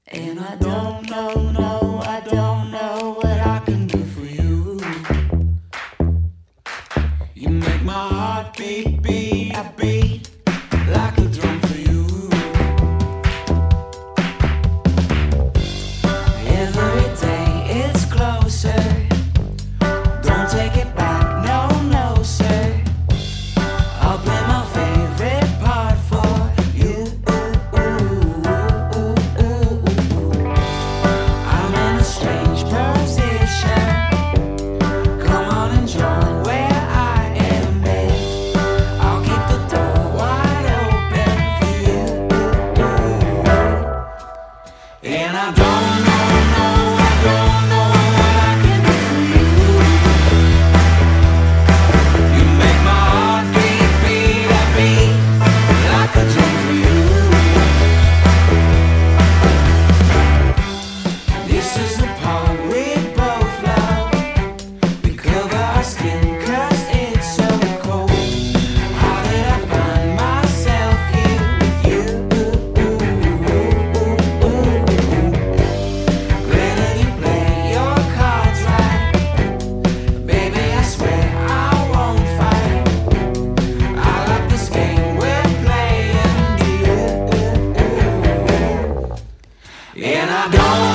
And I don't know, no, I don't know what I can do for you. You make my heart beat, beat, I beat like a drum for you. Every day it's closer. Don't take it back, no, no, sir. I'll play my favorite part for you. I'm in a strange position. Come on and join where I am, babe. I'll keep the door wide open for you. And I don't know, no, I don't know what I can do for you. You make my heart beat, beat, I beat like a drum for you. This is the part we both love. We cover our skin 'cause it's so cold. How did I find myself here with you? Granted, you play your cards right. Baby, I swear I won't fight. I like this game we're playing, dear. And I don't